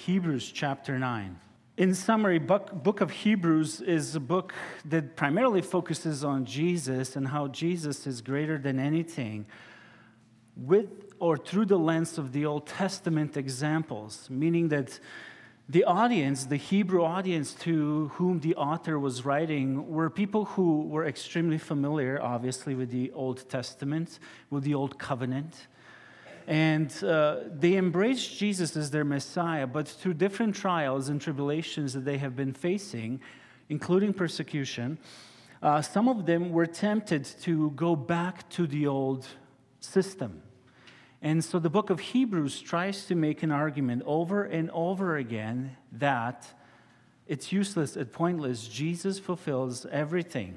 Hebrews chapter 9. In summary, book of Hebrews is a book that primarily focuses on Jesus and how Jesus is greater than anything with or through the lens of the Old Testament examples, meaning that the audience, the Hebrew audience to whom the author was writing, were people who were extremely familiar, obviously, with the Old Testament, with the Old Covenant. And they embraced Jesus as their Messiah, but through different trials and tribulations that they have been facing, including persecution, some of them were tempted to go back to the old system. And so the book of Hebrews tries to make an argument over and over again that it's useless, it's pointless. Jesus fulfills everything.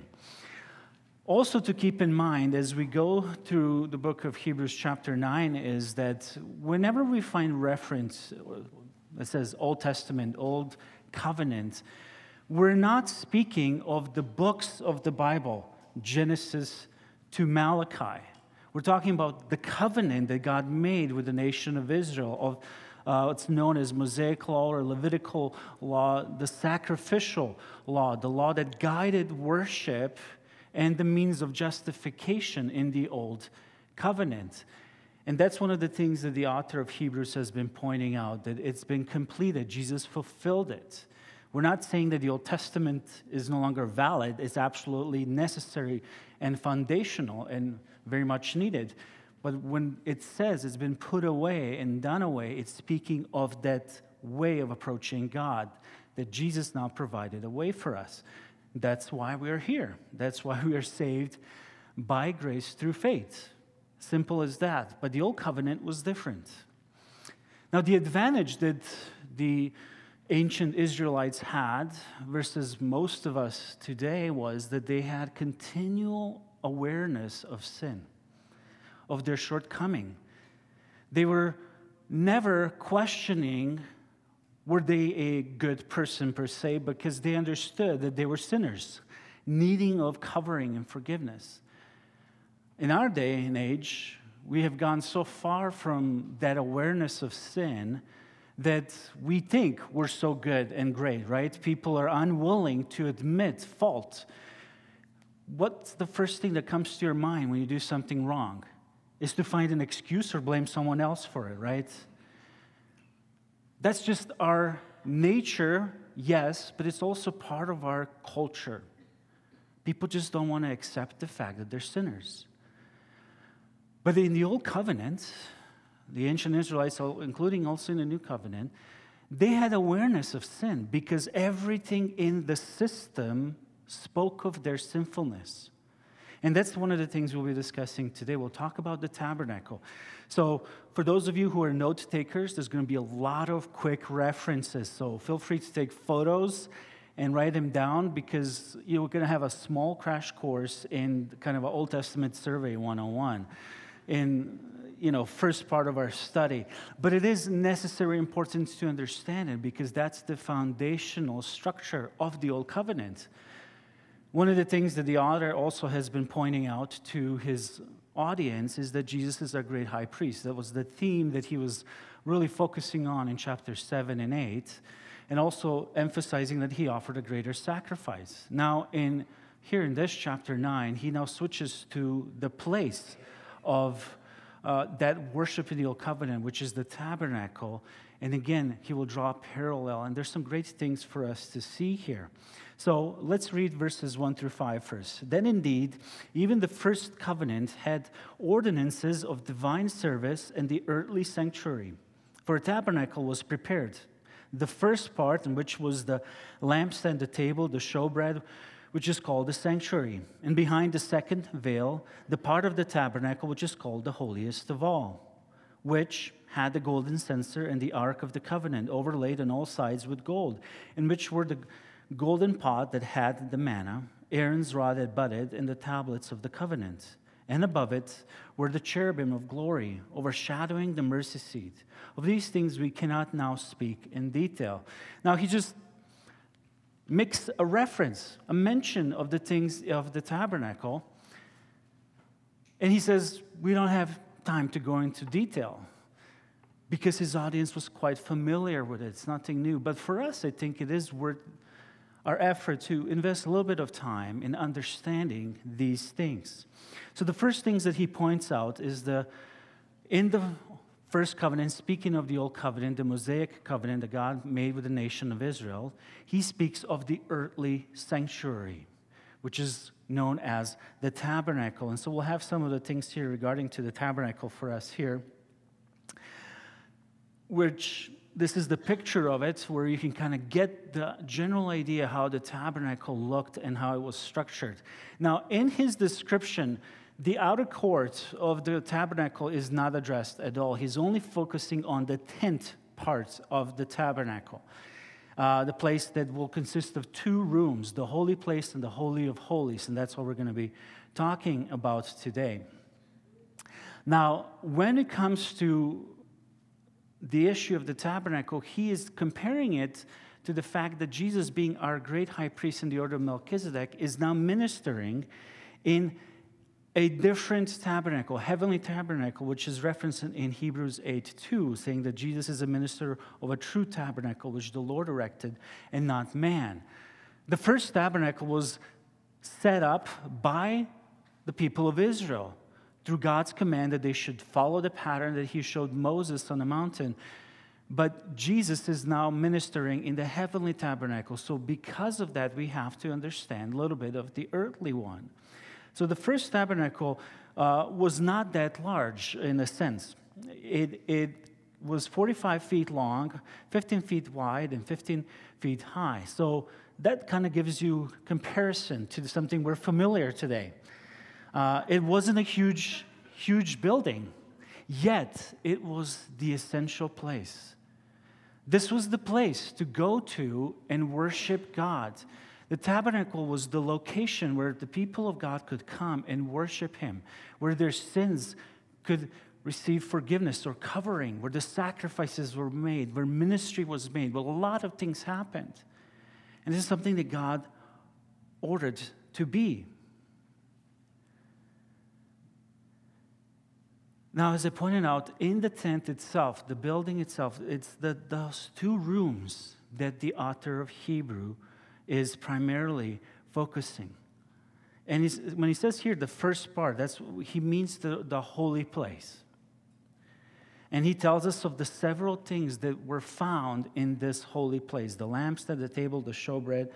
Also to keep in mind as we go through the book of Hebrews chapter 9 is that whenever we find reference that says Old Testament, Old Covenant, we're not speaking of the books of the Bible, Genesis to Malachi. We're talking about the covenant that God made with the nation of Israel, of what's known as Mosaic law or Levitical law, the sacrificial law, the law that guided worship and the means of justification in the Old Covenant. And that's one of the things that the author of Hebrews has been pointing out, that it's been completed. Jesus fulfilled it. We're not saying that the Old Testament is no longer valid. It's absolutely necessary and foundational and very much needed. But when it says it's been put away and done away, it's speaking of that way of approaching God, that Jesus now provided a way for us. That's why we are here. That's why we are saved by grace through faith. Simple as that. But the Old Covenant was different. Now, the advantage that the ancient Israelites had versus most of us today was that they had continual awareness of sin, of their shortcoming. They were never questioning were they a good person per se, because they understood that they were sinners, needing of covering and forgiveness. In our day and age, we have gone so far from that awareness of sin that we think we're so good and great, right? People are unwilling to admit fault. What's the first thing that comes to your mind when you do something wrong? Is to find an excuse or blame someone else for it, right? That's just our nature, yes, but it's also part of our culture. People just don't want to accept the fact that they're sinners. But in the Old Covenant, the ancient Israelites, including also in the New Covenant, they had awareness of sin because everything in the system spoke of their sinfulness. And that's one of the things we'll be discussing today. We'll talk about the tabernacle. So for those of you who are note takers, there's going to be a lot of quick references. So feel free to take photos and write them down because you're going to have a small crash course in kind of an Old Testament survey 101 in first part of our study. But it is necessary important to understand it because that's the foundational structure of the Old Covenant. One of the things that the author also has been pointing out to his audience is that Jesus is our great high priest. That was the theme that he was really focusing on in chapters 7 and 8, and also emphasizing that he offered a greater sacrifice. Now, here in this chapter 9, he now switches to the place of that worship in the Old Covenant, which is the tabernacle. And again, he will draw a parallel. And there's some great things for us to see here. So let's read verses 1 through 5 first. Then indeed, even the first covenant had ordinances of divine service and the earthly sanctuary. For a tabernacle was prepared. The first part, in which was the lampstand, the table, the showbread, which is called the sanctuary. And behind the second veil, the part of the tabernacle, which is called the holiest of all, which had the golden censer and the ark of the covenant overlaid on all sides with gold, in which were the golden pot that had the manna, Aaron's rod that budded, and the tablets of the covenant. And above it were the cherubim of glory, overshadowing the mercy seat. Of these things we cannot now speak in detail. Now he just makes a reference, a mention of the things of the tabernacle. And he says, we don't have time to go into detail. because his audience was quite familiar with it. It's nothing new. But for us, I think it is worth our effort to invest a little bit of time in understanding these things. So the first things that he points out is in the first covenant, speaking of the old covenant, the Mosaic covenant that God made with the nation of Israel, he speaks of the earthly sanctuary, which is known as the tabernacle. And so we'll have some of the things here regarding to the tabernacle for us here, which this is the picture of it, where you can kind of get the general idea how the tabernacle looked and how it was structured. Now, in his description, the outer court of the tabernacle is not addressed at all. He's only focusing on the tent part of the tabernacle, the place that will consist of two rooms, the holy place and the Holy of Holies, and that's what we're going to be talking about today. Now, when it comes to the issue of the tabernacle, he is comparing it to the fact that Jesus, being our great high priest in the order of Melchizedek, is now ministering in a different tabernacle, heavenly tabernacle, which is referenced in Hebrews 8:2, saying that Jesus is a minister of a true tabernacle, which the Lord erected and not man. The first tabernacle was set up by the people of Israel through God's command that they should follow the pattern that he showed Moses on the mountain. But Jesus is now ministering in the heavenly tabernacle. So because of that, we have to understand a little bit of the earthly one. So the first tabernacle was not that large in a sense. It was 45 feet long, 15 feet wide, and 15 feet high. So that kind of gives you comparison to something we're familiar today. It wasn't a huge building, yet it was the essential place. This was the place to go to and worship God. The tabernacle was the location where the people of God could come and worship him, where their sins could receive forgiveness or covering, where the sacrifices were made, where ministry was made. Well, a lot of things happened. And this is something that God ordered to be. Now, as I pointed out, in the tent itself, the building itself, it's those two rooms that the author of Hebrew is primarily focusing. And when he says here the first part, he means the holy place. And he tells us of the several things that were found in this holy place: the lampstand, the table, the showbread.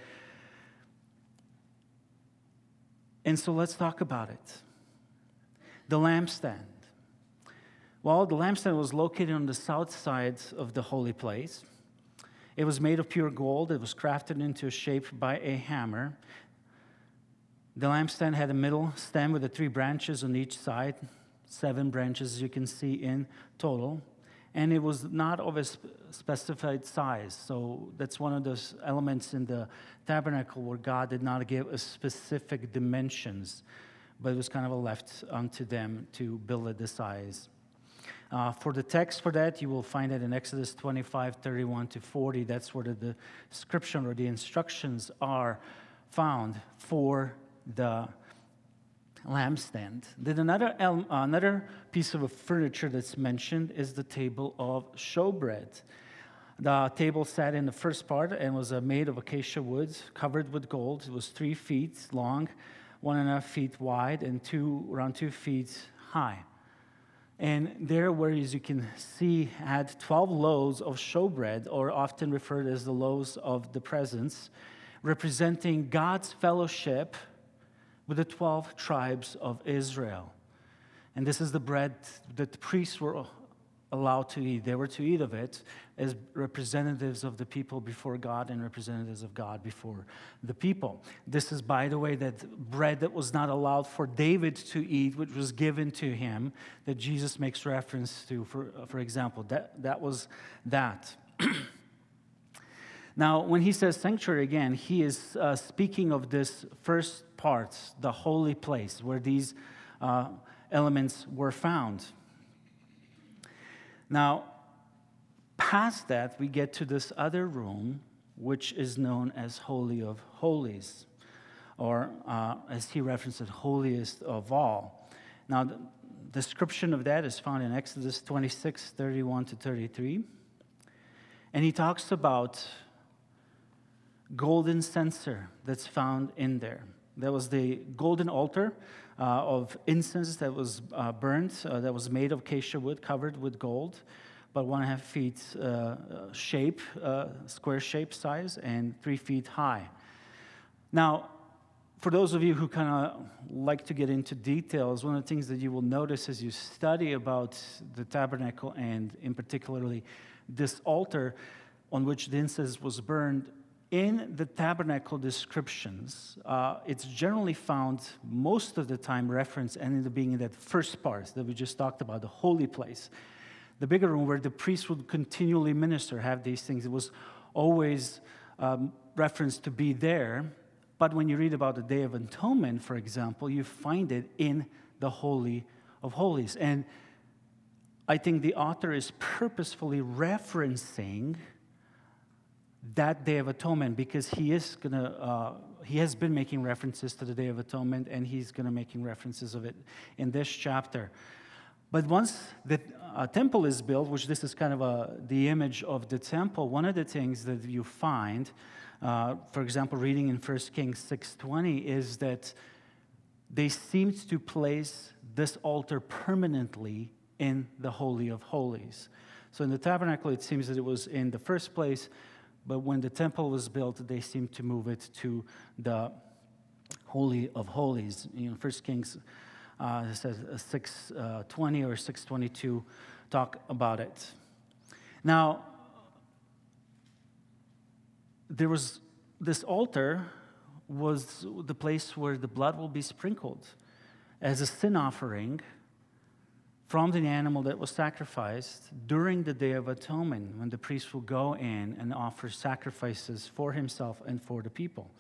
And so let's talk about it. The lampstand. Well, the lampstand was located on the south side of the holy place. It was made of pure gold. It was crafted into a shape by a hammer. The lampstand had a middle stem with the 3 branches on each side, 7 branches as you can see in total. And it was not of a specified size. So that's one of those elements in the tabernacle where God did not give us specific dimensions, but it was kind of left unto them to build it the size. For the text for that, you will find it in Exodus 25:31-40. That's where the description or the instructions are found for the lampstand. Then another piece of furniture that's mentioned is the table of showbread. The table sat in the first part and was made of acacia wood, covered with gold. It was 3 feet long, 1.5 feet wide, and around 2 feet high. And there, where as you can see, had 12 loaves of showbread, or often referred as the loaves of the presence, representing God's fellowship with the 12 tribes of Israel. And this is the bread that the priests were allowed to eat. They were to eat of it as representatives of the people before God and representatives of God before the people. This is, by the way, that bread that was not allowed for David to eat, which was given to him, that Jesus makes reference to, for example. That was that. Now, when he says sanctuary again, he is speaking of this first part, the holy place, where these elements were found. Now, past that, we get to this other room, which is known as Holy of Holies, or as he referenced it, holiest of all. Now, description of that is found in Exodus 26, 31 to 33. And he talks about golden censer that's found in there. There was the golden altar of incense that was burnt, that was made of acacia wood, covered with gold, about 1.5 feet shape, square shape size, and 3 feet high. Now, for those of you who kind of like to get into details, one of the things that you will notice as you study about the tabernacle, and in particularly this altar on which the incense was burned, in the tabernacle descriptions, it's generally found most of the time referenced and in the beginning that first part that we just talked about, the holy place. The bigger room where the priest would continually minister, have these things. It was always referenced to be there. But when you read about the Day of Atonement, for example, you find it in the Holy of Holies. And I think the author is purposefully referencing that Day of Atonement because he has been making references to the Day of Atonement, and he's going to making references of it in this chapter. But once the temple is built, which this is kind of the image of the temple, one of the things that you find, for example, reading in 1 Kings 6:20, is that they seemed to place this altar permanently in the Holy of Holies. So in the tabernacle, it seems that it was in the first place, but when the temple was built, they seemed to move it to the Holy of Holies. 1 Kings it says 6:20 or 6:22 talk about it. Now, there was this altar was the place where the blood will be sprinkled as a sin offering from the animal that was sacrificed during the Day of Atonement, when the priest will go in and offer sacrifices for himself and for the people.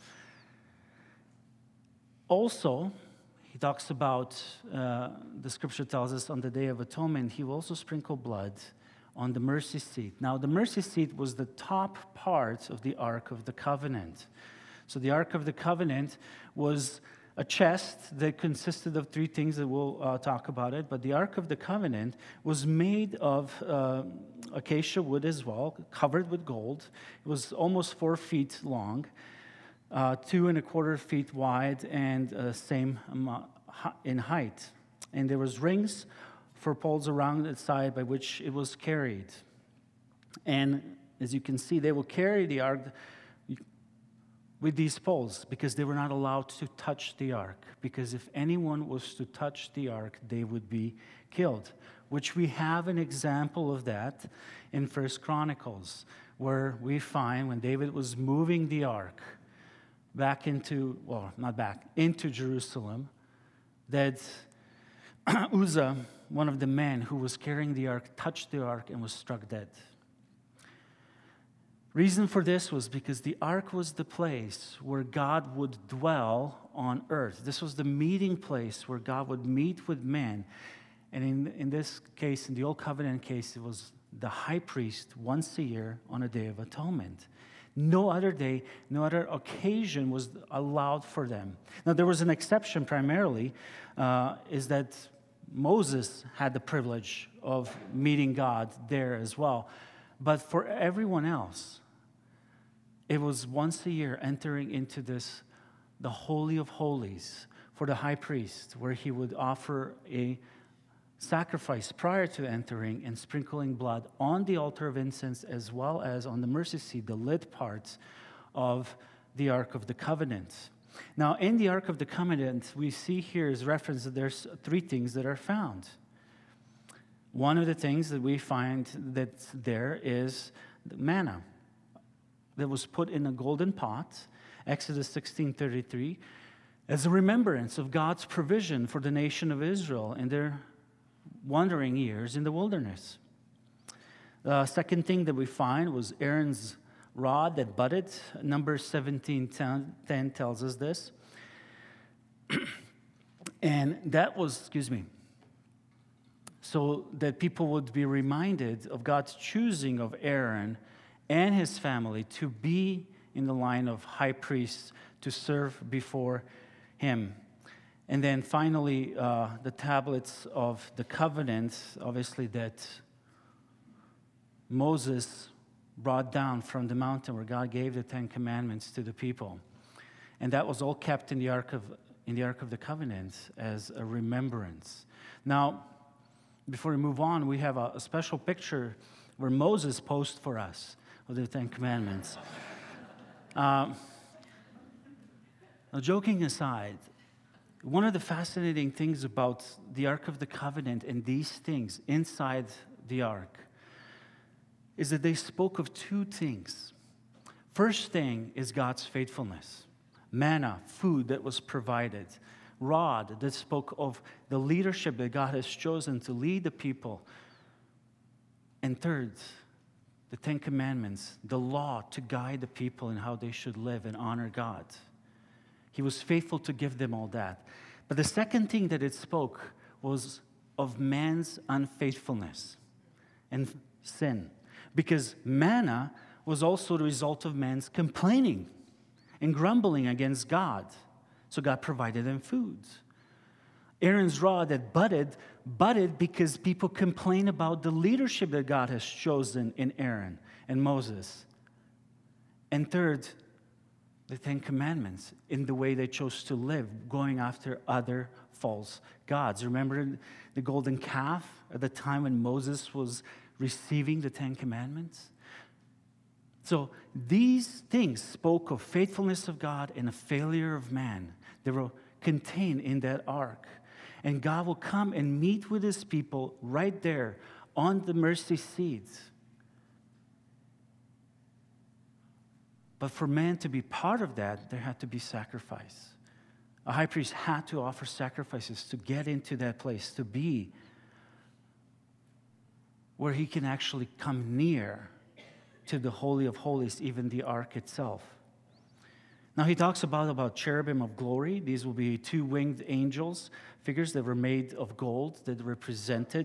Also, he talks about, the scripture tells us on the Day of Atonement, he will also sprinkle blood on the mercy seat. Now, the mercy seat was the top part of the Ark of the Covenant. So the Ark of the Covenant was a chest that consisted of 3 things that we'll talk about it, but the Ark of the Covenant was made of acacia wood as well, covered with gold. It was almost 4 feet long, 2.25 feet wide, and same in height. And there was rings for poles around its side by which it was carried. And as you can see, they will carry the ark with these poles because they were not allowed to touch the ark. Because if anyone was to touch the ark, they would be killed, which we have an example of that in 1 Chronicles, where we find when David was moving the ark back into Jerusalem, that Uzzah, one of the men who was carrying the ark, touched the ark and was struck dead. Reason for this was because the ark was the place where God would dwell on earth. This was the meeting place where God would meet with men. And in this case, in the Old Covenant case, it was the high priest once a year on a Day of Atonement. No other day, no other occasion was allowed for them. Now, there was an exception primarily, is that Moses had the privilege of meeting God there as well. But for everyone else, it was once a year entering into the Holy of Holies for the high priest, where he would offer a sacrifice prior to entering and sprinkling blood on the altar of incense as well as on the mercy seat, the lid parts of the Ark of the Covenant. Now, in the Ark of the Covenant, we see here is reference that there's 3 things that are found. One of the things that we find that's there is the manna that was put in a golden pot, Exodus 16:33, as a remembrance of God's provision for the nation of Israel in their wandering years in the wilderness. The second thing that we find was Aaron's rod that budded. Numbers 17:10 tells us this. And that was, so that people would be reminded of God's choosing of Aaron and his family to be in the line of high priests to serve before him. And then finally, the tablets of the covenant, obviously, that Moses brought down from the mountain where God gave the Ten Commandments to the people. And that was all kept in the Ark of the Covenant as a remembrance. Now, before we move on, we have a special picture where Moses posed for us with the Ten Commandments. Now, joking aside, one of the fascinating things about the Ark of the Covenant and these things inside the Ark is that they spoke of two things. First thing is God's faithfulness. Manna, food that was provided. Rod that spoke of the leadership that God has chosen to lead the people. And third, the Ten Commandments, the law to guide the people in how they should live and honor God. He was faithful to give them all that. But the second thing that it spoke was of man's unfaithfulness and sin. Because manna was also the result of man's complaining and grumbling against God. So God provided them food. Aaron's rod that budded because people complain about the leadership that God has chosen in Aaron and Moses. And third, the Ten Commandments in the way they chose to live, going after other false gods. Remember the golden calf at the time when Moses was receiving the Ten Commandments? So these things spoke of faithfulness of God and a failure of man. They were contained in that ark. And God will come and meet with his people right there on the mercy seat. But for man to be part of that, there had to be sacrifice. A high priest had to offer sacrifices to get into that place, to be where he can actually come near to the Holy of Holies, even the ark itself. Now he talks about cherubim of glory. These will be two winged angels, figures that were made of gold that represented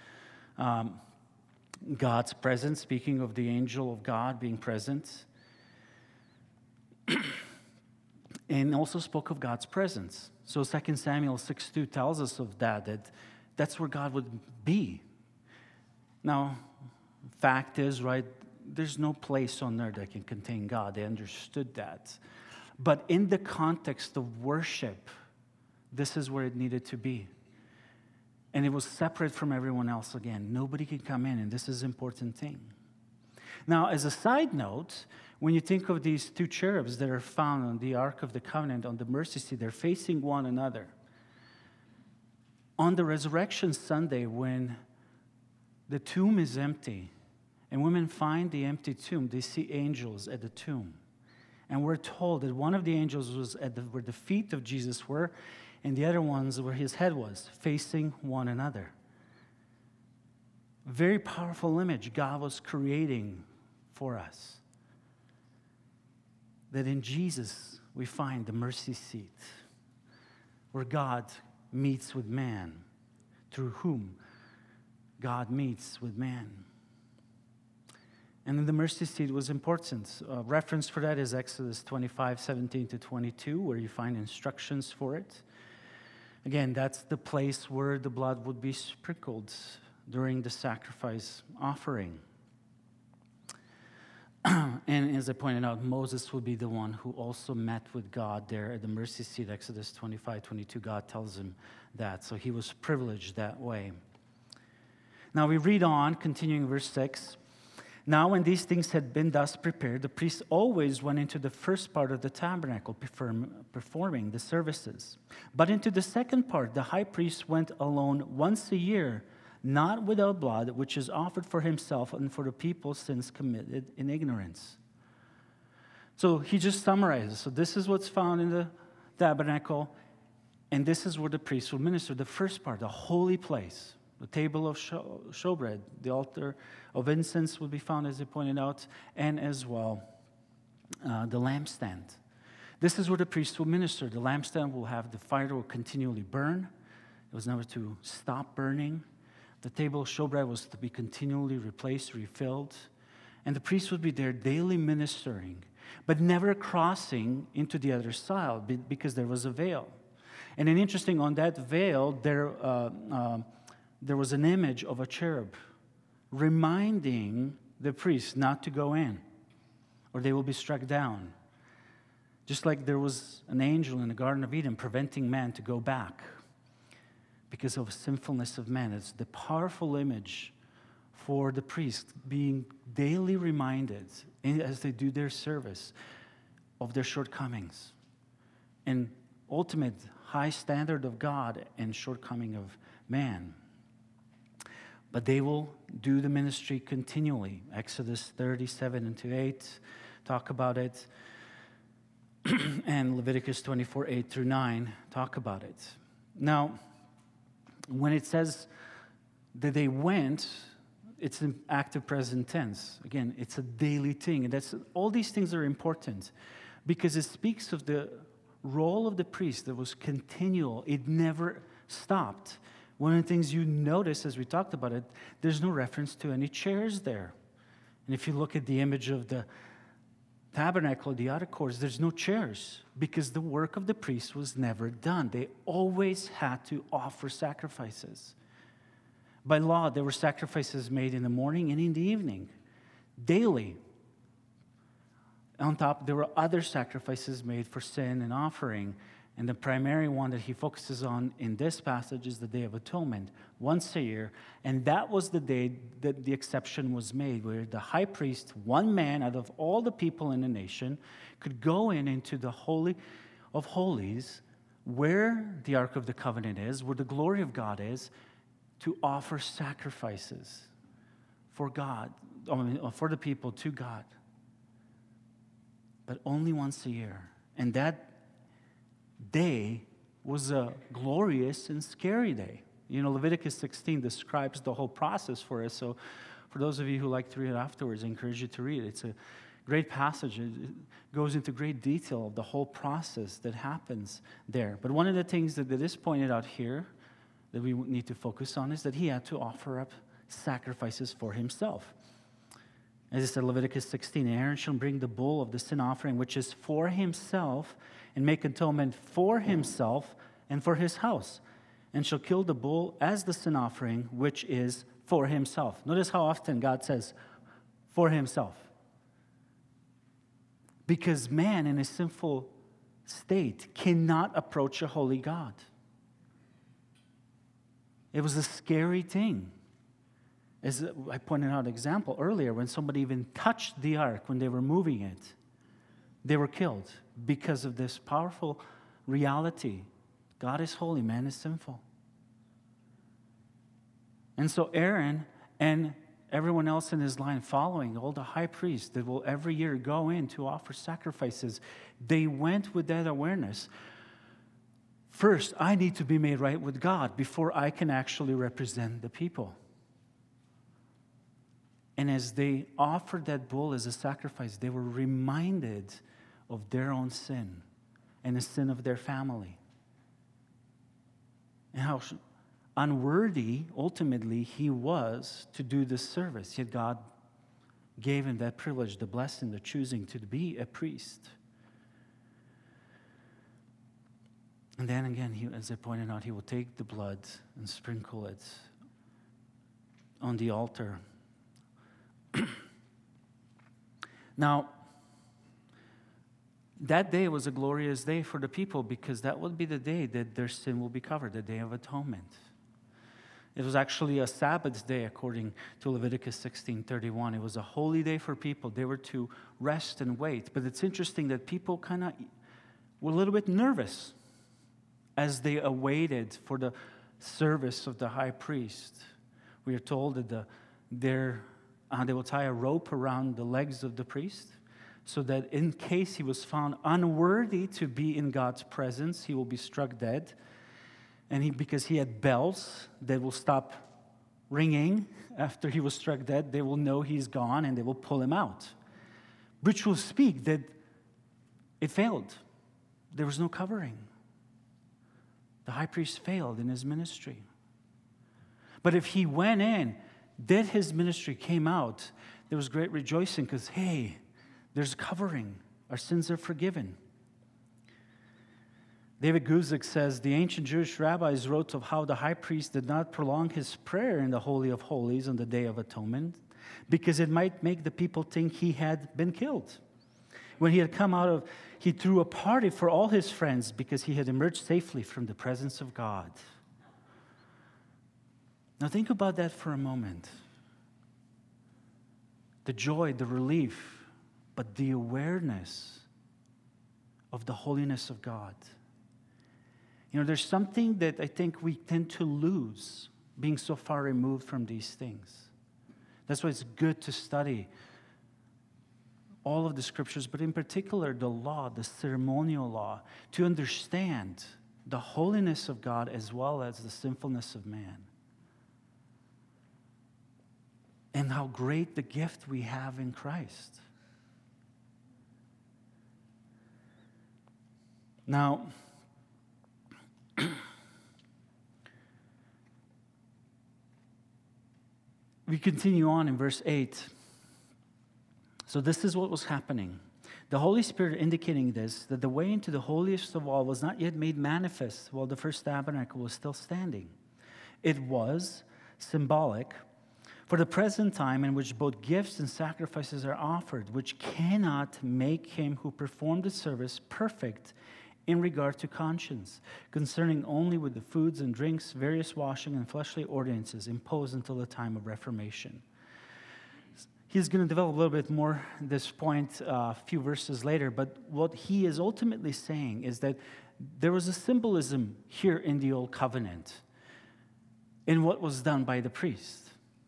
God's presence, speaking of the angel of God being present. And also spoke of God's presence. So 2 Samuel 6:2 tells us of that's where God would be. Now, fact is, right, there's no place on earth that can contain God. They understood that. But in the context of worship, this is where it needed to be. And it was separate from everyone else again. Nobody can come in, and this is an important thing. Now, as a side note, when you think of these two cherubs that are found on the Ark of the Covenant, on the mercy seat, they're facing one another. On the Resurrection Sunday, when the tomb is empty, and women find the empty tomb, they see angels at the tomb. And we're told that one of the angels was where the feet of Jesus were, and the other ones where his head was, facing one another. Very powerful image God was creating for us. That in Jesus we find the mercy seat, where God meets with man, through whom God meets with man. And then the mercy seat was important. A reference for that is Exodus 25:17-22, where you find instructions for it. Again, that's the place where the blood would be sprinkled during the sacrifice offering. And as I pointed out, Moses would be the one who also met with God there at the mercy seat. Exodus 25:22, God tells him that. So he was privileged that way. Now we read on, continuing verse 6. Now when these things had been thus prepared, the priest always went into the first part of the tabernacle, performing the services. But into the second part, the high priest went alone once a year, not without blood, which is offered for himself and for the people's sins committed in ignorance. So he just summarizes. So this is what's found in the tabernacle, and this is where the priest will minister. The first part, the holy place, the table of showbread, the altar of incense will be found, as he pointed out, and as well the lampstand. This is where the priest will minister. The lampstand will have the fire that will continually burn. It was never to stop burning. The table of showbread was to be continually replaced, refilled. And the priest would be there daily ministering, but never crossing into the other side because there was a veil. And then interesting, on that veil, there was an image of a cherub reminding the priests not to go in, or they will be struck down. Just like there was an angel in the Garden of Eden preventing man to go back because of sinfulness of man. It's the powerful image for the priests being daily reminded as they do their service of their shortcomings and ultimate high standard of God and shortcoming of man. But they will do the ministry continually. Exodus 37:8 talk about it. And Leviticus 24:8-9 talk about it. Now, when it says that they went, it's an active present tense. Again, it's a daily thing. And all these things are important because it speaks of the role of the priest that was continual. It never stopped. One of the things you notice as we talked about it, there's no reference to any chairs there. And if you look at the image of the tabernacle, the outer courts, there's no chairs because the work of the priest was never done. They always had to offer sacrifices. By law, there were sacrifices made in the morning and in the evening, daily. On top, there were other sacrifices made for sin and offering. And the primary one that he focuses on in this passage is the Day of Atonement, once a year. And that was the day that the exception was made, where the high priest, one man out of all the people in the nation, could go into the Holy of Holies, where the Ark of the Covenant is, where the glory of God is, to offer sacrifices for God, for the people to God. But only once a year. And that day was a glorious and scary day. You know, Leviticus 16 describes the whole process for us. So for those of you who like to read it afterwards, I encourage you to read it. It's a great passage. It goes into great detail of the whole process that happens there. But one of the things that is pointed out here that we need to focus on is that he had to offer up sacrifices for himself. As it said, Leviticus 16, Aaron shall bring the bull of the sin offering, which is for himself, and make atonement for himself and for his house, and shall kill the bull as the sin offering, which is for himself. Notice how often God says, for himself. Because man in a sinful state cannot approach a holy God. It was a scary thing. As I pointed out an example earlier, when somebody even touched the ark when they were moving it, they were killed because of this powerful reality. God is holy, man is sinful. And so Aaron and everyone else in his line following, all the high priests that will every year go in to offer sacrifices, they went with that awareness. First, I need to be made right with God before I can actually represent the people. And as they offered that bull as a sacrifice, they were reminded of their own sin and the sin of their family. And how unworthy, ultimately, he was to do this service. Yet God gave him that privilege, the blessing, the choosing to be a priest. And then again, as I pointed out, he will take the blood and sprinkle it on the altar. Now, that day was a glorious day for the people because that would be the day that their sin will be covered, the Day of Atonement. It was actually a Sabbath day according to Leviticus 16:31. It was a holy day for people. They were to rest and wait. But it's interesting that people kind of were a little bit nervous as they awaited for the service of the high priest. We are told that they will tie a rope around the legs of the priest so that in case he was found unworthy to be in God's presence, he will be struck dead. And because he had bells that will stop ringing after he was struck dead, they will know he's gone and they will pull him out. Which will speak that it failed. There was no covering. The high priest failed in his ministry. But if he went in, did his ministry, came out, there was great rejoicing because, hey, there's covering. Our sins are forgiven. David Guzik says, the ancient Jewish rabbis wrote of how the high priest did not prolong his prayer in the Holy of Holies on the Day of Atonement because it might make the people think he had been killed. When he had come out of, he threw a party for all his friends because he had emerged safely from the presence of God. Now think about that for a moment. The joy, the relief, but the awareness of the holiness of God. You know, there's something that I think we tend to lose being so far removed from these things. That's why it's good to study all of the scriptures, but in particular the law, the ceremonial law, to understand the holiness of God as well as the sinfulness of man. And how great the gift we have in Christ. Now, we continue on in verse 8. So this is what was happening. The Holy Spirit indicating this, that the way into the holiest of all was not yet made manifest while the first tabernacle was still standing. It was symbolic for the present time in which both gifts and sacrifices are offered, which cannot make him who performed the service perfect in regard to conscience, concerning only with the foods and drinks, various washing and fleshly ordinances imposed until the time of Reformation. He's going to develop a little bit more this point a few verses later, but what he is ultimately saying is that there was a symbolism here in the Old Covenant in what was done by the priest.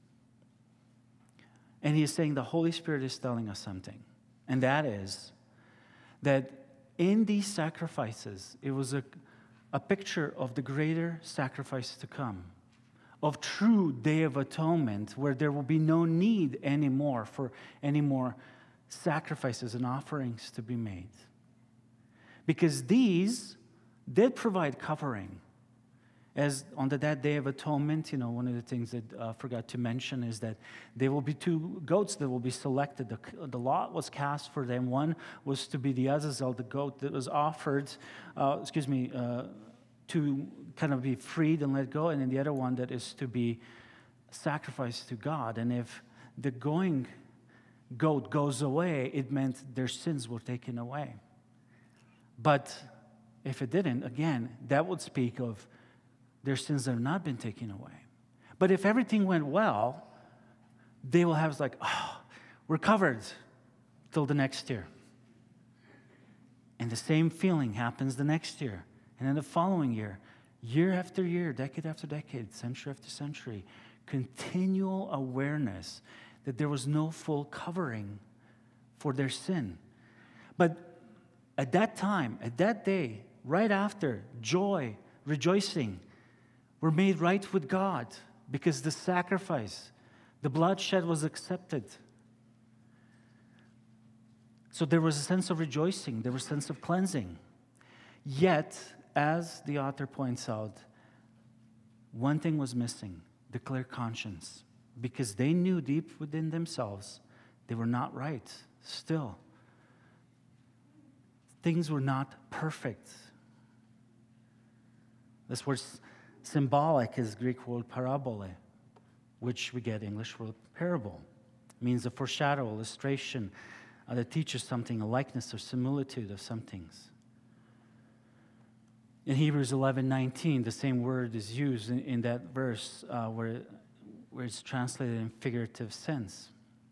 And he is saying the Holy Spirit is telling us something, and that is that in these sacrifices, it was a picture of the greater sacrifice to come, of true Day of Atonement, where there will be no need anymore for any more sacrifices and offerings to be made. Because these did provide covering. As on that Day of Atonement, you know, one of the things that I forgot to mention is that there will be two goats that will be selected. The lot was cast for them. One was to be the Azazel, the goat that was offered, to kind of be freed and let go, and then the other one that is to be sacrificed to God. And if the going goat goes away, it meant their sins were taken away. But if it didn't, again, that would speak of their sins that have not been taken away. But if everything went well, they will have like, oh, we're covered till the next year. And the same feeling happens the next year. And then the following year after year, decade after decade, century after century, continual awareness that there was no full covering for their sin. But at that time, at that day, right after, joy, rejoicing, were made right with God because the sacrifice, the bloodshed was accepted. So there was a sense of rejoicing, there was a sense of cleansing. Yet, as the author points out, one thing was missing, the clear conscience, because they knew deep within themselves they were not right still. Things were not perfect. This word symbolic is Greek word parabole, which we get English word parable. It means a foreshadow, illustration that teaches something, a likeness or similitude of some things. In Hebrews 11:19, the same word is used in that verse where it's translated in figurative sense.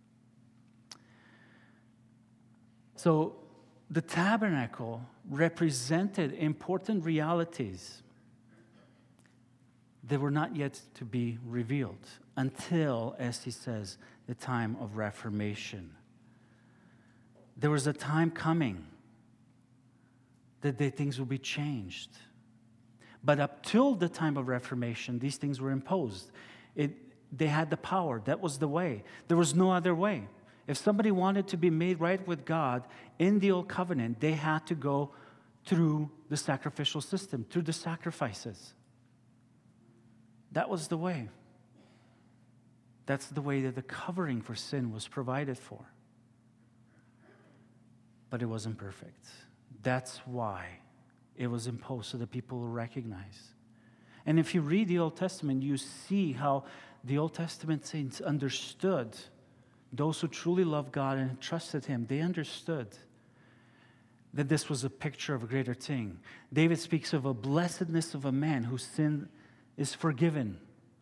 So the tabernacle represented important realities that were not yet to be revealed until, as he says, the time of Reformation. There was a time coming that things will be changed. But up till the time of Reformation, these things were imposed. They had the power. That was the way. There was no other way. If somebody wanted to be made right with God in the Old Covenant, they had to go through the sacrificial system, through the sacrifices. That was the way. That's the way that the covering for sin was provided for. But it wasn't perfect. That's why it was imposed so that people will recognize. And if you read the Old Testament, you see how the Old Testament saints understood. Those who truly loved God and trusted Him, they understood that this was a picture of a greater thing. David speaks of a blessedness of a man whose sin is forgiven.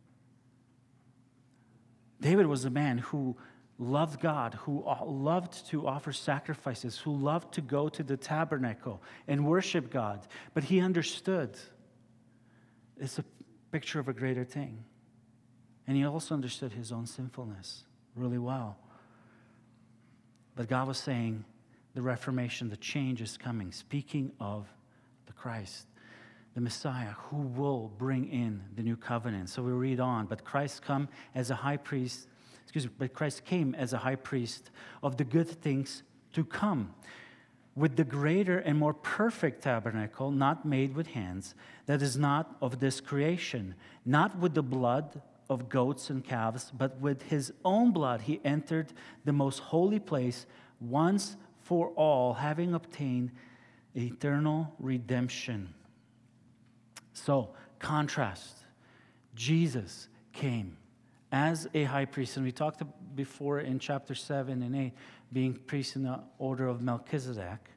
David was a man who loved God, who loved to offer sacrifices, who loved to go to the tabernacle and worship God. But he understood it's a picture of a greater thing. And he also understood his own sinfulness really well. But God was saying the Reformation, the change is coming, speaking of the Christ, the Messiah, who will bring in the new covenant. So we read on, but Christ came as a high priest of the good things to come, with the greater and more perfect tabernacle, not made with hands, that is not of this creation, not with the blood of goats and calves, but with his own blood he entered the most holy place once for all, having obtained eternal redemption. So, contrast. Jesus came as a high priest, and we talked before in chapter 7 and 8, being priest in the order of Melchizedek,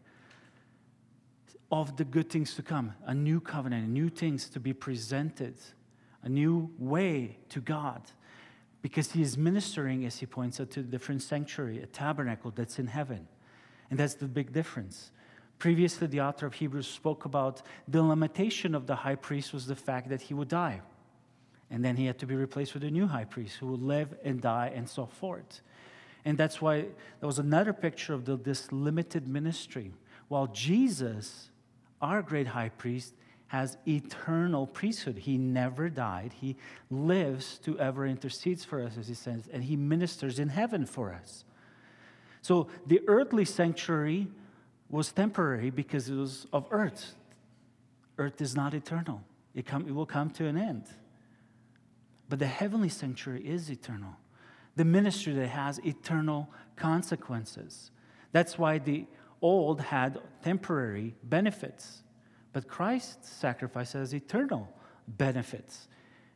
of the good things to come, a new covenant, new things to be presented, a new way to God, because he is ministering, as he points out, to a different sanctuary, a tabernacle that's in heaven. And that's the big difference. Previously, the author of Hebrews spoke about the limitation of the high priest was the fact that he would die. And then he had to be replaced with a new high priest who would live and die and so forth. And that's why there was another picture of this limited ministry. While Jesus, our great high priest, has eternal priesthood. He never died. He lives to ever intercedes for us, as he says, and he ministers in heaven for us. So the earthly sanctuary was temporary because it was of earth. Earth is not eternal. It will come to an end. But the heavenly sanctuary is eternal. The ministry that has eternal consequences. That's why the old had temporary benefits. But Christ's sacrifice has eternal benefits.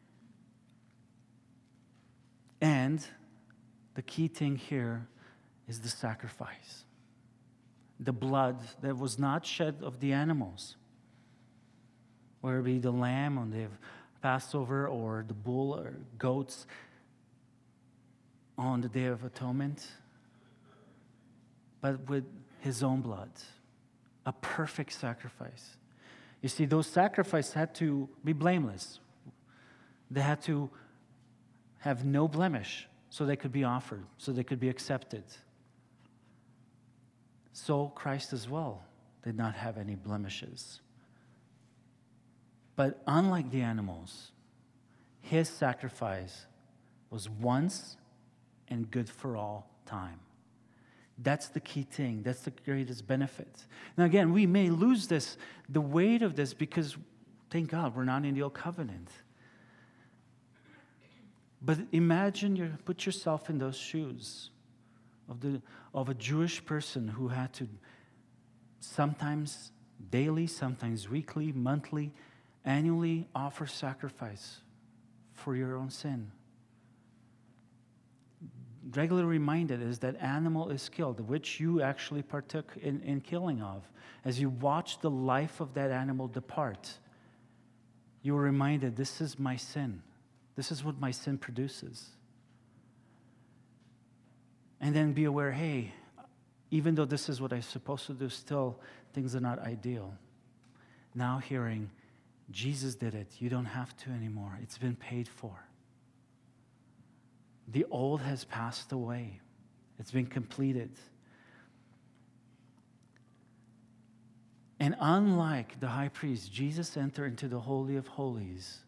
And the key thing here is the sacrifice. The blood that was not shed of the animals, whether it be the lamb on the Passover or the bull or goats on the Day of Atonement, but with his own blood, a perfect sacrifice. You see, those sacrifices had to be blameless. They had to have no blemish so they could be offered, so they could be accepted. So Christ as well did not have any blemishes. But unlike the animals, his sacrifice was once and good for all time. That's the key thing. That's the greatest benefit. Now again, we may lose the weight of this, because thank God we're not in the old covenant. But imagine put yourself in those shoes of a Jewish person who had to sometimes daily, sometimes weekly, monthly, annually offer sacrifice for your own sin. Regularly reminded is that animal is killed, which you actually partook in killing of. As you watch the life of that animal depart, you are reminded, this is my sin. This is what my sin produces. And then be aware, hey, even though this is what I'm supposed to do, still things are not ideal. Now hearing, Jesus did it. You don't have to anymore. It's been paid for. The old has passed away. It's been completed. And unlike the high priest, Jesus entered into the Holy of Holies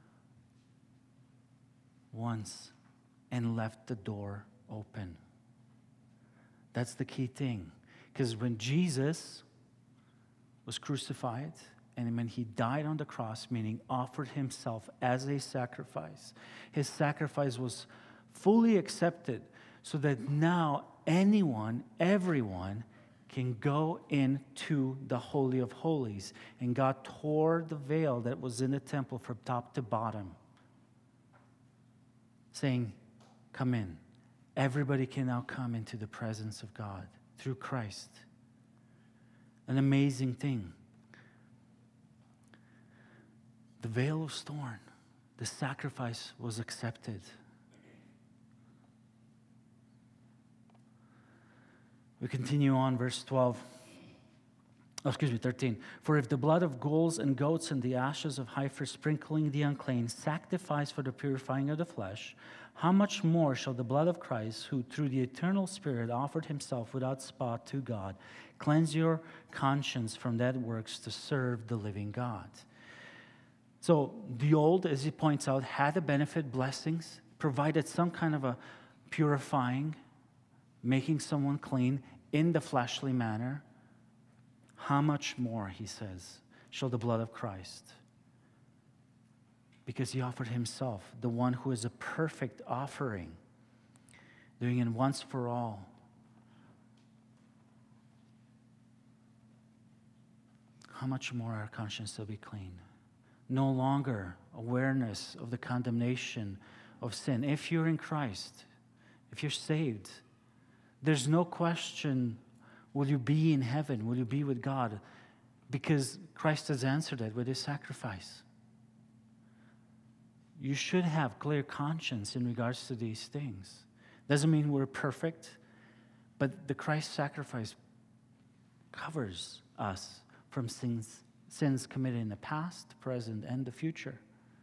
once and left the door open. That's the key thing. Because when Jesus was crucified, and when he died on the cross, meaning offered himself as a sacrifice, his sacrifice was fully accepted, so that now everyone can go into the Holy of Holies. And God tore the veil that was in the temple from top to bottom, saying, come in. Everybody can now come into the presence of God through Christ. An amazing thing. The veil was torn. The sacrifice was accepted. We continue on, verse 13. For if the blood of bulls and goats and the ashes of heifers sprinkling the unclean sanctifies for the purifying of the flesh, how much more shall the blood of Christ, who through the eternal Spirit offered himself without spot to God, cleanse your conscience from dead works to serve the living God? So the old, as he points out, had the benefit, blessings, provided some kind of a purifying, making someone clean in the fleshly manner. How much more, he says, shall the blood of Christ? Because he offered himself, the one who is a perfect offering, doing it once for all. How much more our conscience will be clean? No longer awareness of the condemnation of sin. If you're in Christ, if you're saved, there's no question, will you be in heaven? Will you be with God? Because Christ has answered it with his sacrifice. You should have clear conscience in regards to these things. Doesn't mean we're perfect, but the Christ sacrifice covers us from sins committed in the past, present, and the future.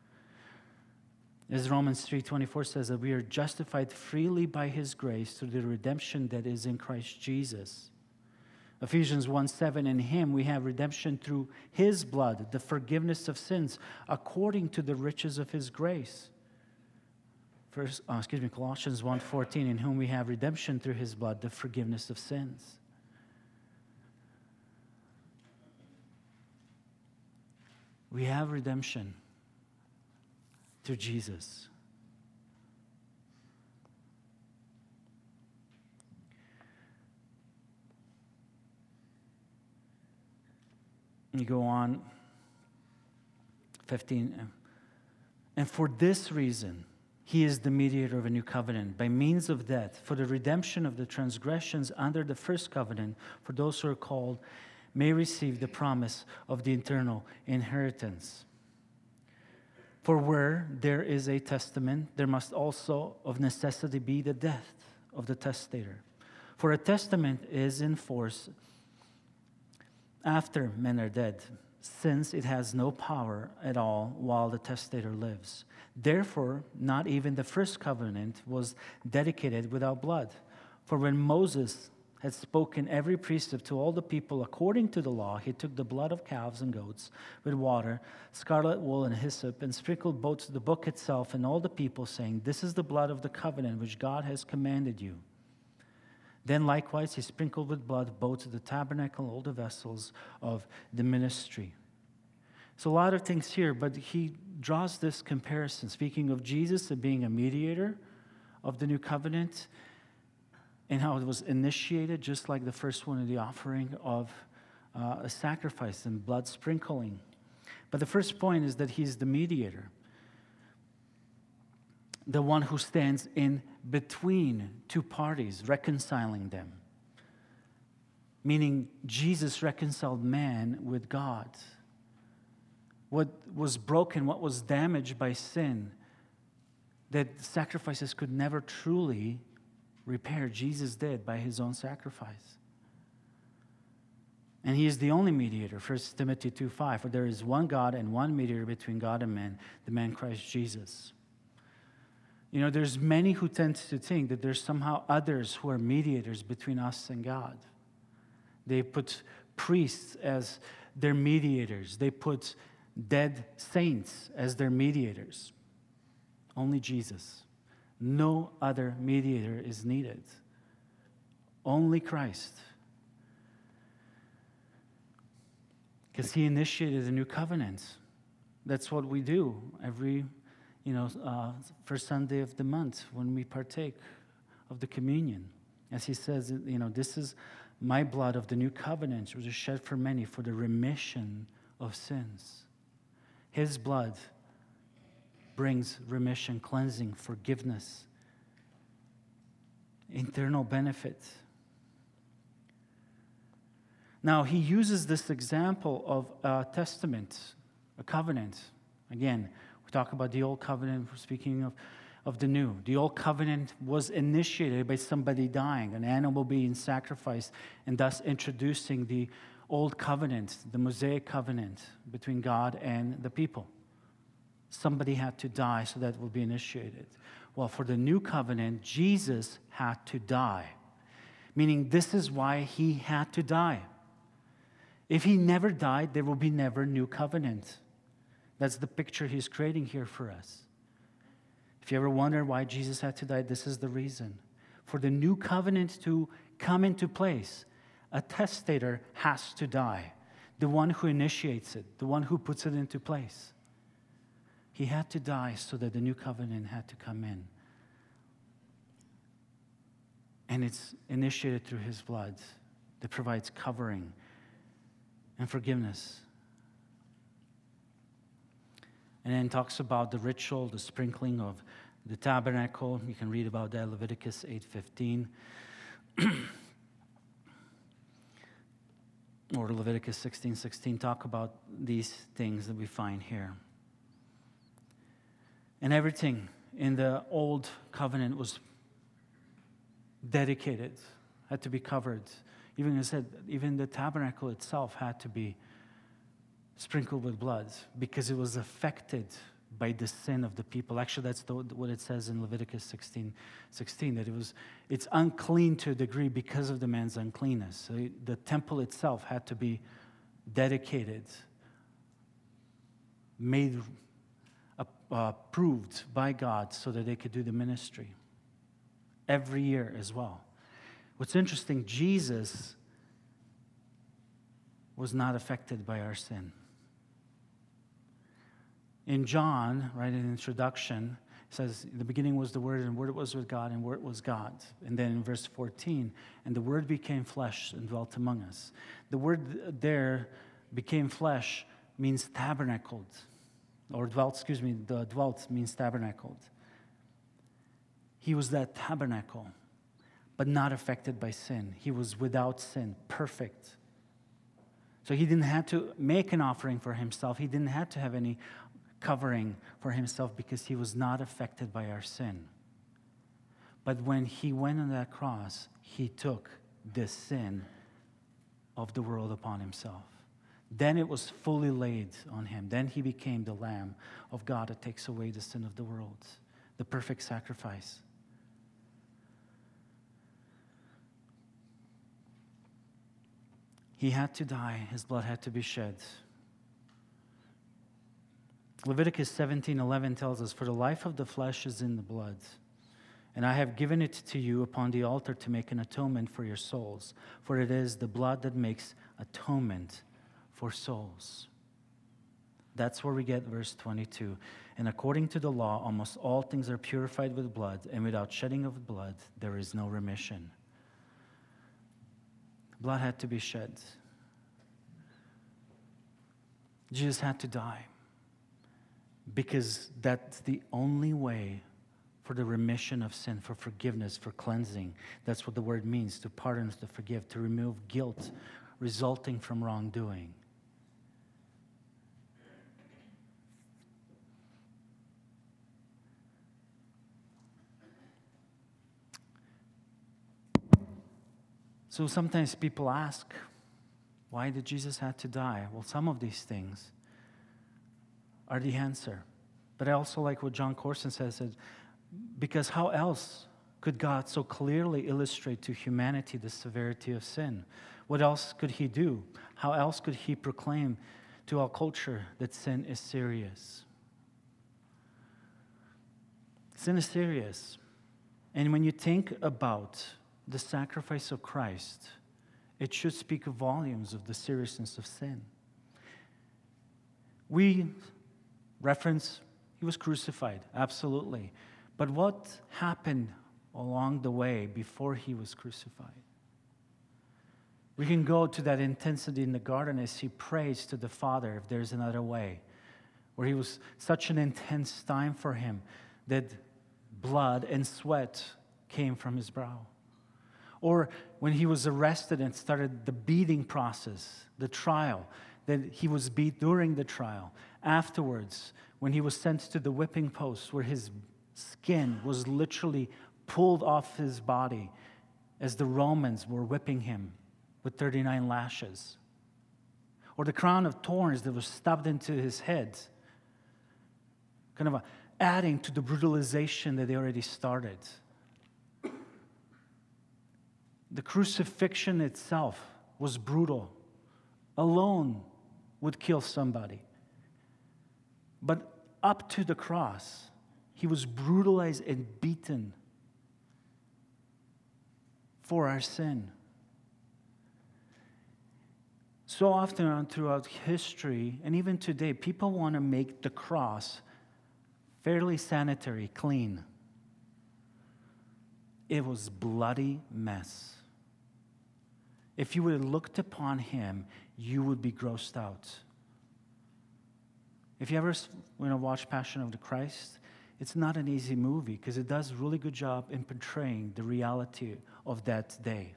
As Romans 3:24 says, that we are justified freely by his grace through the redemption that is in Christ Jesus. Ephesians 1:7, in him we have redemption through his blood, the forgiveness of sins, according to the riches of his grace. Colossians 1:14, in whom we have redemption through his blood, the forgiveness of sins. We have redemption through Jesus. You go on, 15. And for this reason, he is the mediator of a new covenant, by means of death, for the redemption of the transgressions under the first covenant, for those who are called may receive the promise of the eternal inheritance. For where there is a testament, there must also of necessity be the death of the testator. For a testament is in force after men are dead, since it has no power at all while the testator lives. Therefore, not even the first covenant was dedicated without blood. For when Moses had spoken every precept to all the people according to the law, he took the blood of calves and goats with water, scarlet wool, and hyssop, and sprinkled both the book itself and all the people, saying, "This is the blood of the covenant which God has commanded you." Then likewise he sprinkled with blood both the tabernacle and all the vessels of the ministry. So a lot of things here, but he draws this comparison, speaking of Jesus as being a mediator of the new covenant, and how it was initiated, just like the first one in the offering of a sacrifice and blood sprinkling. But the first point is that he's the mediator, the one who stands in between two parties, reconciling them. Meaning Jesus reconciled man with God. What was broken, what was damaged by sin, that sacrifices could never truly repair, Jesus did by his own sacrifice. And he is the only mediator, 1 Timothy 2:5, for there is one God and one mediator between God and man, the man Christ Jesus. You know, there's many who tend to think that there's somehow others who are mediators between us and God. They put priests as their mediators. They put dead saints as their mediators. Only Jesus. No other mediator is needed. Only Christ. Because he initiated a new covenant. That's what we do every, first Sunday of the month when we partake of the communion. As he says, this is my blood of the new covenant, which is shed for many for the remission of sins. His blood brings remission, cleansing, forgiveness, eternal benefit. Now, he uses this example of a testament, a covenant. Again, we talk about the old covenant, we're speaking of the new. The old covenant was initiated by somebody dying, an animal being sacrificed, and thus introducing the old covenant, the Mosaic covenant between God and the people. Somebody had to die so that would be initiated. Well, for the new covenant, Jesus had to die, meaning this is why he had to die. If he never died, there will be never new covenant. That's the picture he's creating here for us. If you ever wonder why Jesus had to die, this is the reason. For the new covenant to come into place, a testator has to die. The one who initiates it, the one who puts it into place. He had to die so that the new covenant had to come in. And it's initiated through his blood that provides covering and forgiveness. And then talks about the ritual, the sprinkling of the tabernacle. You can read about that, Leviticus 8:15. Or Leviticus 16:16 talk about these things that we find here. And everything in the old covenant was dedicated, had to be covered. Even I said, even the tabernacle itself had to be sprinkled with blood because it was affected by the sin of the people. Actually, that's what it says in Leviticus 16:16, that it's unclean to a degree because of the man's uncleanness. So the temple itself had to be dedicated, made approved by God so that they could do the ministry every year as well. What's interesting, Jesus was not affected by our sin. In John, right, in the introduction, it says, in the beginning was the Word, and the Word was with God, and the Word was God. And then in verse 14, and the Word became flesh and dwelt among us. The word there, became flesh, means tabernacled. Or dwelt, the dwelt means tabernacled. He was that tabernacle, but not affected by sin. He was without sin, perfect. So he didn't have to make an offering for himself. He didn't have to have any covering for himself because he was not affected by our sin. But when he went on that cross, he took the sin of the world upon himself. Then it was fully laid on him. Then he became the Lamb of God that takes away the sin of the world, the perfect sacrifice. He had to die. His blood had to be shed. Leviticus 17:11 tells us, "For the life of the flesh is in the blood, and I have given it to you upon the altar to make an atonement for your souls. For it is the blood that makes atonement for souls." That's where we get verse 22. "And according to the law, almost all things are purified with blood, and without shedding of blood, there is no remission." Blood had to be shed. Jesus had to die because that's the only way for the remission of sin, for forgiveness, for cleansing. That's what the word means, to pardon, to forgive, to remove guilt resulting from wrongdoing. So sometimes people ask, why did Jesus have to die? Well, some of these things are the answer. But I also like what John Corson says, that because how else could God so clearly illustrate to humanity the severity of sin? What else could he do? How else could he proclaim to our culture that sin is serious? Sin is serious. And when you think about the sacrifice of Christ, it should speak volumes of the seriousness of sin. We reference he was crucified, absolutely. But what happened along the way before he was crucified? We can go to that intensity in the garden as he prays to the Father if there's another way, where he was such an intense time for him that blood and sweat came from his brow. Or when he was arrested and started the beating process, the trial, that he was beat during the trial. Afterwards, when he was sent to the whipping post, where his skin was literally pulled off his body as the Romans were whipping him with 39 lashes. Or the crown of thorns that was stuffed into his head, kind of adding to the brutalization that they already started. The crucifixion itself was brutal. Alone would kill somebody. But up to the cross, he was brutalized and beaten for our sin. So often throughout history, and even today, people want to make the cross fairly sanitary, clean. It was a bloody mess. If you would have looked upon him, you would be grossed out. If you ever watch Passion of the Christ, it's not an easy movie because it does a really good job in portraying the reality of that day.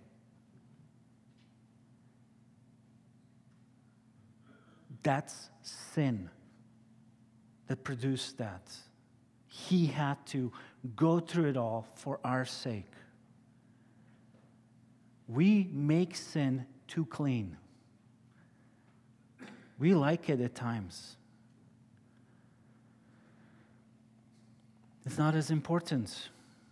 That's sin that produced that. He had to go through it all for our sake. We make sin too clean. We like it at times. It's not as important.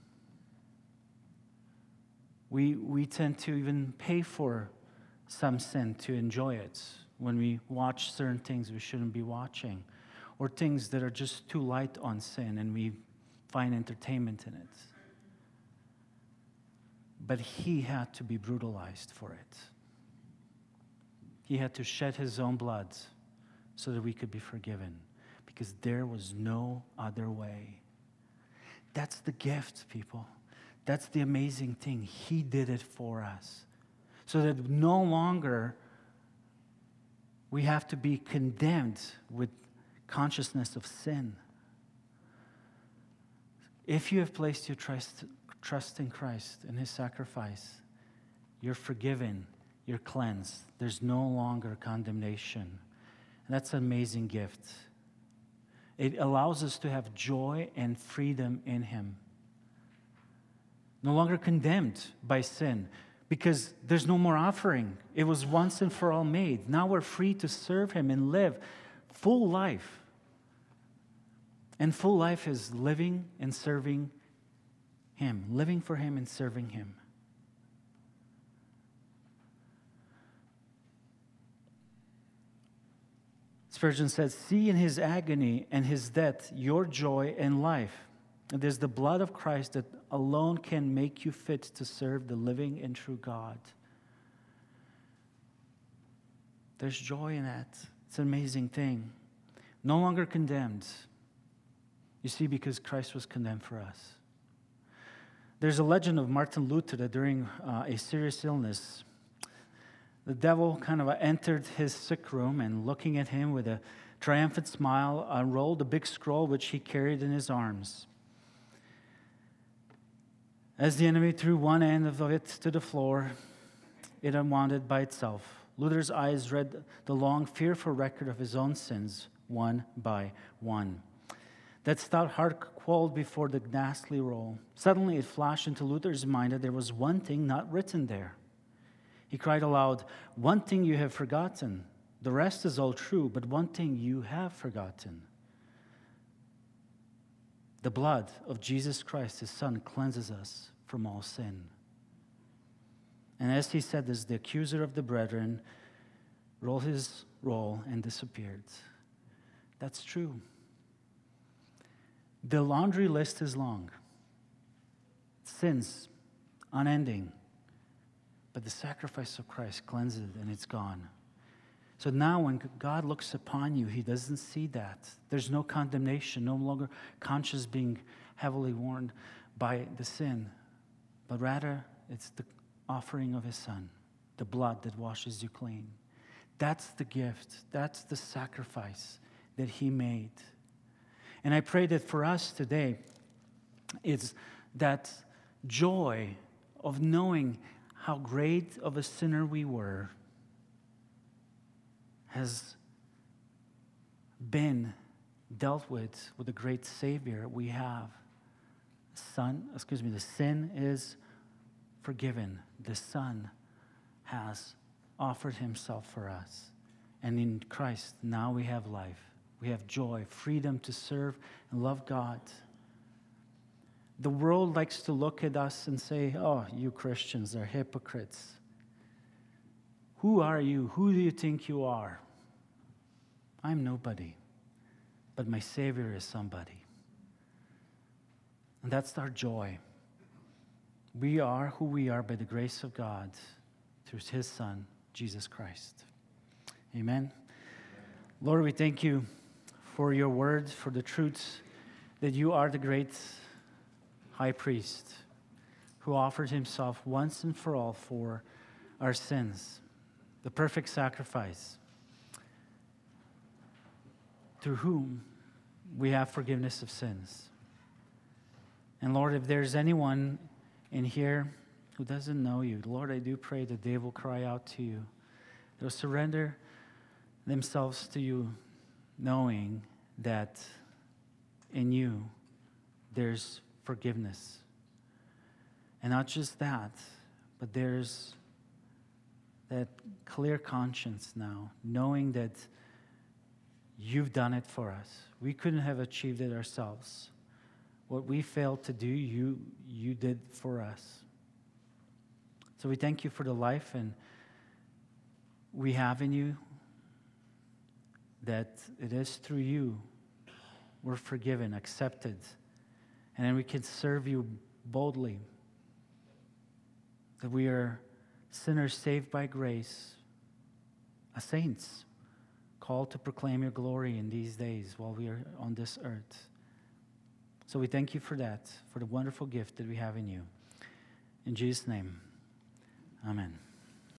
We tend to even pay for some sin to enjoy it when we watch certain things we shouldn't be watching, or things that are just too light on sin and we find entertainment in it. But he had to be brutalized for it. He had to shed his own blood so that we could be forgiven, because there was no other way. That's the gift, people. That's the amazing thing. He did it for us, so that no longer we have to be condemned with consciousness of sin. If you have placed your trust in Christ and his sacrifice, you're forgiven, you're cleansed. There's no longer condemnation. And that's an amazing gift. It allows us to have joy and freedom in him. No longer condemned by sin, because there's no more offering. It was once and for all made. Now we're free to serve him and live full life. And full life is living and serving him, living for him and serving him. Spurgeon says, "See in his agony and his death your joy and life. It is the blood of Christ that alone can make you fit to serve the living and true God." There's joy in that. It's an amazing thing. No longer condemned. You see, because Christ was condemned for us. There's a legend of Martin Luther that during a serious illness, the devil kind of entered his sick room, and looking at him with a triumphant smile, unrolled a big scroll which he carried in his arms. As the enemy threw one end of it to the floor, it unwound by itself. Luther's eyes read the long, fearful record of his own sins, one by one. That stout heart quailed before the ghastly roll. Suddenly it flashed into Luther's mind that there was one thing not written there. He cried aloud, "One thing you have forgotten. The rest is all true, but one thing you have forgotten. The blood of Jesus Christ, his Son, cleanses us from all sin." And as he said this, the accuser of the brethren rolled his roll and disappeared. That's true. The laundry list is long. Sins, unending. But the sacrifice of Christ cleanses it, and it's gone. So now when God looks upon you, he doesn't see that. There's no condemnation, no longer conscience being heavily worn by the sin. But rather, it's the offering of his Son. the blood that washes you clean. That's the gift. That's the sacrifice that he made. And I pray that for us today, it's that joy of knowing how great of a sinner we were has been dealt with a great Savior we have. The sin is forgiven. The Son has offered himself for us. And in Christ, now we have life. We have joy, freedom to serve and love God. The world likes to look at us and say, oh, you Christians are hypocrites. Who are you? Who do you think you are? I'm nobody, but my Savior is somebody. And that's our joy. We are who we are by the grace of God through his Son, Jesus Christ. Amen. Lord, we thank you for your word, for the truths that you are the great high priest who offered himself once and for all for our sins, the perfect sacrifice, through whom we have forgiveness of sins. And Lord, if there's anyone in here who doesn't know you, Lord, I do pray that they will cry out to you. They'll surrender themselves to you, knowing that in you there's forgiveness. And not just that, but there's that clear conscience now, knowing that you've done it for us. We couldn't have achieved it ourselves. What we failed to do, you did for us. So we thank you for the life and we have in you, that it is through you we're forgiven, accepted, and then we can serve you boldly. That we are sinners saved by grace, as saints, called to proclaim your glory in these days while we are on this earth. So we thank you for that, for the wonderful gift that we have in you. In Jesus' name, amen.